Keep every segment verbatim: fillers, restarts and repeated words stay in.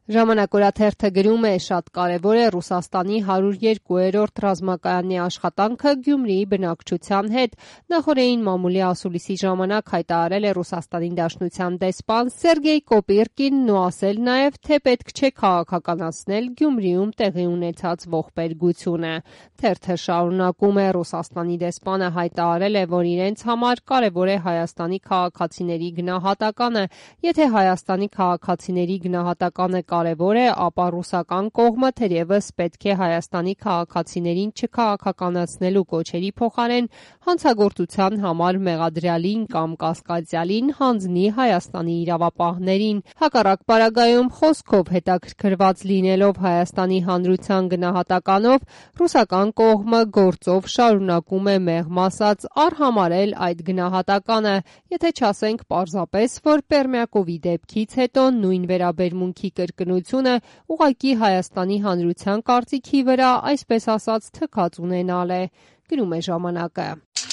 Ժամանակ օրաթերթը գրում է շատ կարևոր է Ռուսաստանի հարյուր երկու-րդ ռազմակայանի աշխատանքը Գյումրիի բնակչության հետ։ Նախորդին մամուլի ասուլիսի ժամանակ հայտարարել է Ռուսաստանի Դաշնության դեսպան Սերգեյ Կոպիրկինն ու ասել նաև, թե պետք չէ քաղաքականացնել Գյումրիում տեղի ունեցած ողբերգությունը։ Թերթը շարունակում է. Ռուսաստանի դեսպանը հայտարարել է, որ իրենց համար կարևոր է Հայաստանի քաղաքացիների գնահատականը։ Եթե Հայաստանի քաղաքացիների գնահատականը կարևոր է, ապա ռուսական կողմը թերևս պետք է Հայաստանի քաղաքացիներին չքաղաքականացնելու կոչերի փոխարեն հանցագործության համար մեղադրյալին կամ կասկածյալին հանձնի Հայաստանի իրավապահներին։ Հակառակ պարագայում, խոսքով հետաքրքրված լինելով Հայաստանի հանրության գնահատականով, ռուսական կողմը գործով շարունակում է մեղմ ասած արհամարհել այդ գնահատականը, եթե չասենք պարզապես, որ Պերմյակովի դեպքից հետո նույն վերաբերմունքի կրկնությունը ուղղակի Հայաստանի հանրության կարծիքի վրա, այսպես ասած, թքած ունենալ է, գրում է ժամանակը։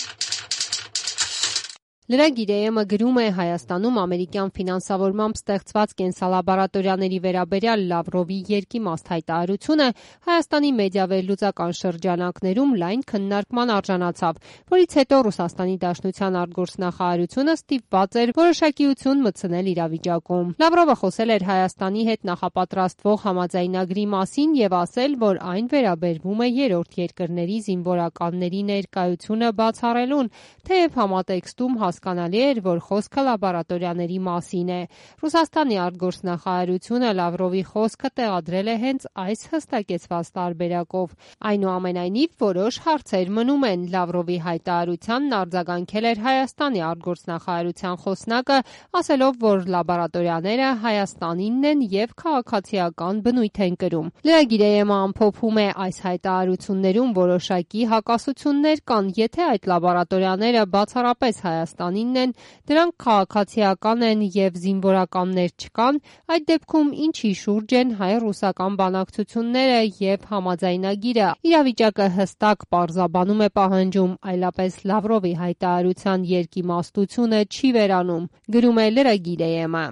Լրագիր.am-ը գրում է. Հայաստանում ամերիկյան ֆինանսավորմամբ ստեղծված կենսալաբորատորիաների վերաբերյալ Լավրովի երկիմաստ հայտարարությունը Հայաստանի մեդիավերլուծական շրջանակներում լայն քննարկման արժանացավ, որից հետո Ռուսաստանի Դաշնության արտգործնախարարությունը ստիպված էր որոշակիություն մտցնել իրավիճակում։ Լավրովը խոսել էր Հայաստանի հետ նախապատրաստվող համաձայնագրի մասին եւ ասել, որ այն վերաբերվում է երրորդ երկրների զինվորականների ներկայությունը բացառելուն, թեև համատեքստում հասկանալի էր, որ խոսքը լաբորատորիաների մասին է։ Ռուսաստանի արտգործնախարարությունը Լավրովի խոսքը տեղադրել է հենց այս հստակեցված տարբերակով։ Այնուամենայնիվ, որոշ հարցեր մնում են։ Լավրովի հայտարարությանն արձագանքել էր Հայաստանի արտգործնախարարության խոսնակը, ասելով, որ լաբորատորիաները Հայաստանինն են եւ քաղաքացիական բնույթ են կրում։ Լրագիր.am-ը ամփոփում է. այս հայտարարություններում որոշակի հակասություններ կան, եթե այդ լաբորատորիաները բացառապես Հայաստանինն են, դրանք քաղաքացիական են եւ զինվորականներ չկան, այդ դեպքում ինչի շուրջ են հայ-ռուսական բանակցությունները եւ համաձայնագիրը։ Իրավիճակը հստակ պարզաբանում է պահանջում, այլապես Լավրովի հայտարարության երկիմաստությունը չի վերանում, գրում է լրագիր.am-ը։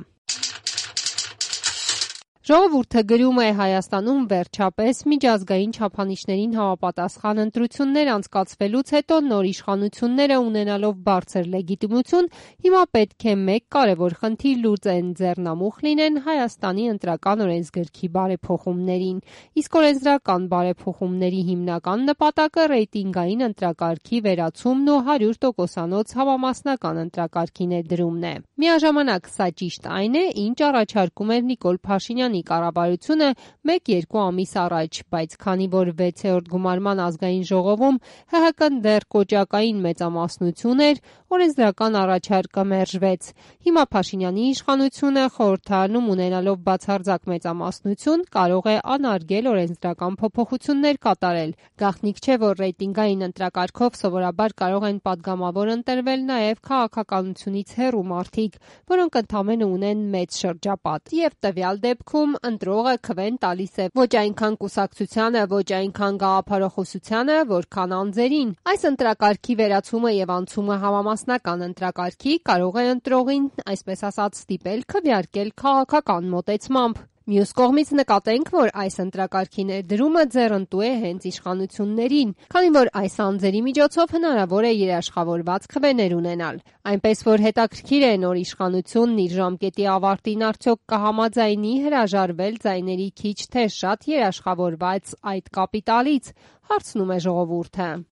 Ժողովուրդը գրում է. Հայաստանում վերջապես միջազգային չափանիշներին համապատասխան ընտրություններ անցկացվելուց հետո նոր իշխանությունները ունենալով բարձր լեգիտիմություն, հիմա պետք է մեկ կարևոր խնդիր լուծեն՝ ձեռնամուխ լինեն Հայաստանի ընտրական օրենսգրքի բարեփոխումներին։ Իսկ օրենսդրական բարեփոխումների հիմնական նպատակը ռեյտինգային ընտրակարգի վերացումն ու հարյուր տոկոսանոց համամասնական ընտրակարգի ներդրումն է։ Միաժամանակ սա ճիշտ այն է, ինչ առաջարկում էր Նիկոլ Փաշինյանը կառավարությունը մեկ-երկու ամիս առաջ, բայց քանի որ վեցերորդ գումարման ազգային ժողովում Հ Հ Կն դեռ կոճակային մեծամասնություն էր, օրենսդրական առաջարկը մերժվեց։ Հիմա Փաշինյանի իշխանությունը խորհրդարանում ունենալով բացարձակ մեծամասնություն կարող է անարգել օրենսդրական փոփոխություններ կատարել։ Գաղտնիք չէ, որ ռեյտինգային ընտրակարգով սովորաբար կարող են падգամավոր ընտրվել նաև քաղաքականությունից հեռու մարդիկ, որոնք ընդամենը ունեն մեծ շրջապատ, եւ տվյալ դեպքում ընտրողը քվեն տալիս է ոչ այնքան կուսակցությանը, ոչ այնքան գաղափարախոսությանը, որքան անձերին։ Այս ընտրակարգի վերացումը եւ անցումը համամասնական ընտրակարգի կարող է ընտրողին, այսպես ասած, ստիպել քվեարկել քաղաքական մոտեցմամբ։ Մյուս կողմից նկատենք, որ այս ընտրակարգի ներդրումը ձեռնտու է հենց իշխանություններին, քանի որ այս անձերի միջոցով հնարավոր է երաշխավորված քվեներ ունենալ։ Այնպես որ հետաքրքիր է նոր իշխանությունն իր ժամկետի ավարտին արդյոք կհամաձայնի հրաժարվել ձայների քիչ թե շատ երաշխավորված այդ կապիտալից, հարցնում է ժողովուրդը։